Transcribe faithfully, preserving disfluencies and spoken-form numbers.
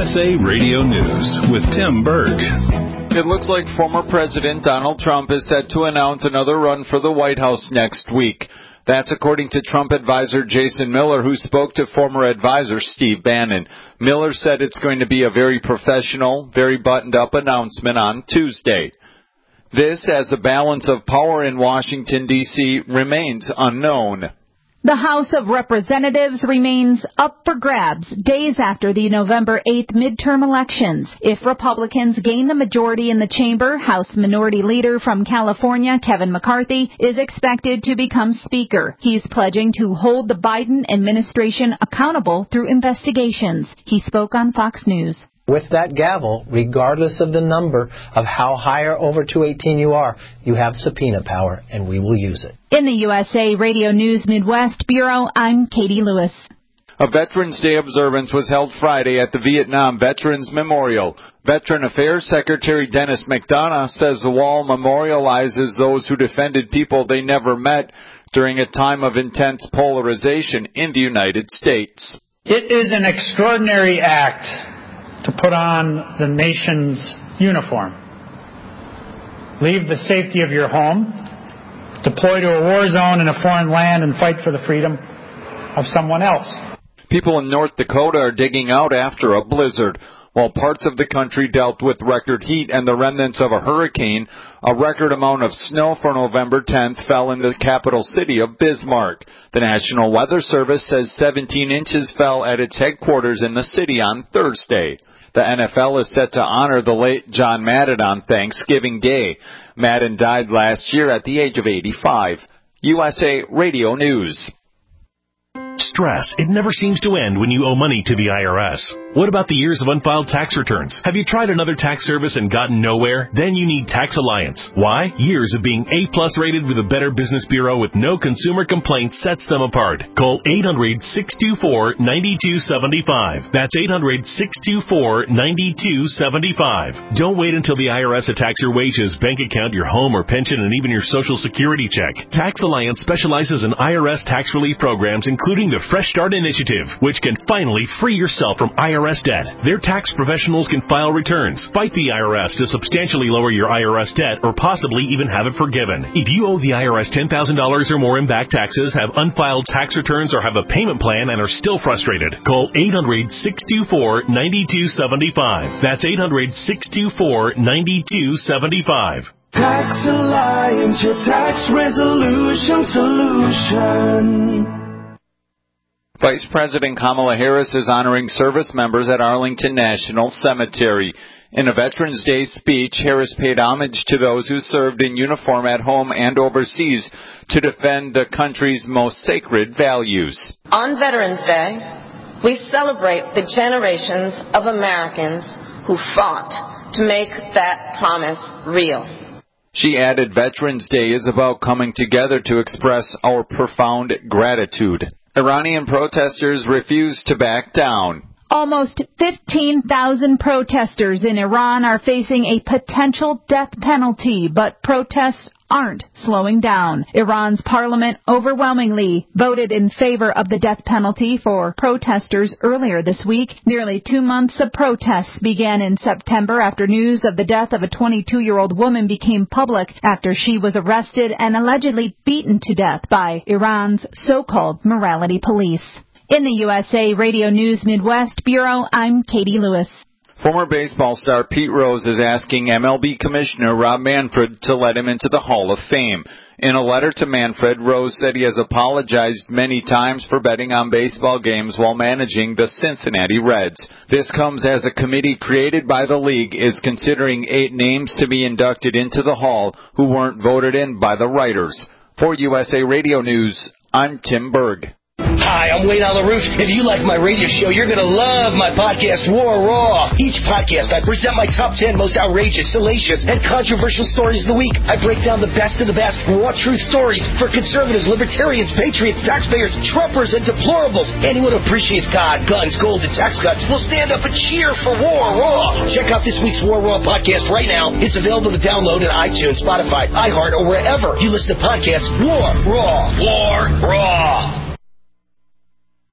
S A Radio News with Tim Berg. It looks like former President Donald Trump is set to announce another run for the White House next week. That's according to Trump advisor Jason Miller, who spoke to former advisor Steve Bannon. Miller said it's going to be a very professional, very buttoned-up announcement on Tuesday. This as the balance of power in Washington, D C remains unknown. The House of Representatives remains up for grabs days after the November eighth midterm elections. If Republicans gain the majority in the chamber, House Minority Leader from California, Kevin McCarthy, is expected to become Speaker. He's pledging to hold the Biden administration accountable through investigations. He spoke on Fox News. With that gavel, regardless of the number of how high or over two eighteen you are, you have subpoena power, and we will use it. In the U S A Radio News Midwest Bureau, I'm Katie Lewis. A Veterans Day observance was held Friday at the Vietnam Veterans Memorial. Veteran Affairs Secretary Dennis McDonough says the wall memorializes those who defended people they never met during a time of intense polarization in the United States. It is an extraordinary act to put on the nation's uniform, leave the safety of your home, deploy to a war zone in a foreign land, and fight for the freedom of someone else. People in North Dakota are digging out after a blizzard. While parts of the country dealt with record heat and the remnants of a hurricane, a record amount of snow for November tenth fell in the capital city of Bismarck. The National Weather Service says seventeen inches fell at its headquarters in the city on Thursday. The N F L is set to honor the late John Madden on Thanksgiving Day. Madden died last year at the age of eighty-five. U S A Radio News. Stress. It never seems to end when you owe money to the I R S. What about the years of unfiled tax returns? Have you tried another tax service and gotten nowhere? Then you need Tax Alliance. Why? Years of being A-plus rated with a Better Business Bureau with no consumer complaints sets them apart. Call eight hundred, six two four, nine two seven five. That's eight hundred, six two four, nine two seven five. Don't wait until the I R S attacks your wages, bank account, your home or pension, and even your Social Security check. Tax Alliance specializes in I R S tax relief programs, including the Fresh Start Initiative, which can finally free yourself from I R S debt. Their tax professionals can file returns, fight the I R S to substantially lower your I R S debt, or possibly even have it forgiven. If you owe the I R S ten thousand dollars or more in back taxes, have unfiled tax returns, or have a payment plan and are still frustrated, call eight hundred, six two four, nine two seven five. That's eight hundred, six two four, nine two seven five. Tax Alliance, your tax resolution solution. Vice President Kamala Harris is honoring service members at Arlington National Cemetery. In a Veterans Day speech, Harris paid homage to those who served in uniform at home and overseas to defend the country's most sacred values. On Veterans Day, we celebrate the generations of Americans who fought to make that promise real. She added Veterans Day is about coming together to express our profound gratitude. Iranian protesters refuse to back down. Almost fifteen thousand protesters in Iran are facing a potential death penalty, but protests aren't slowing down. Iran's parliament overwhelmingly voted in favor of the death penalty for protesters earlier this week. Nearly two months of protests began in September after news of the death of a twenty-two-year-old woman became public after she was arrested and allegedly beaten to death by Iran's so-called morality police. In the U S A Radio News Midwest Bureau, I'm Katie Lewis. Former baseball star Pete Rose is asking M L B Commissioner Rob Manfred to let him into the Hall of Fame. In a letter to Manfred, Rose said he has apologized many times for betting on baseball games while managing the Cincinnati Reds. This comes as a committee created by the league is considering eight names to be inducted into the Hall who weren't voted in by the writers. For U S A Radio News, I'm Tim Berg. Hi, I'm Wayne on the Roof. If you like my radio show, you're going to love my podcast, War Raw. Each podcast, I present my top ten most outrageous, salacious, and controversial stories of the week. I break down the best of the best raw truth stories for conservatives, libertarians, patriots, taxpayers, Trumpers, and deplorables. Anyone who appreciates God, guns, gold, and tax cuts will stand up and cheer for War Raw. Check out this week's War Raw podcast right now. It's available to download in iTunes, Spotify, iHeart, or wherever you listen to podcasts. War Raw. War Raw.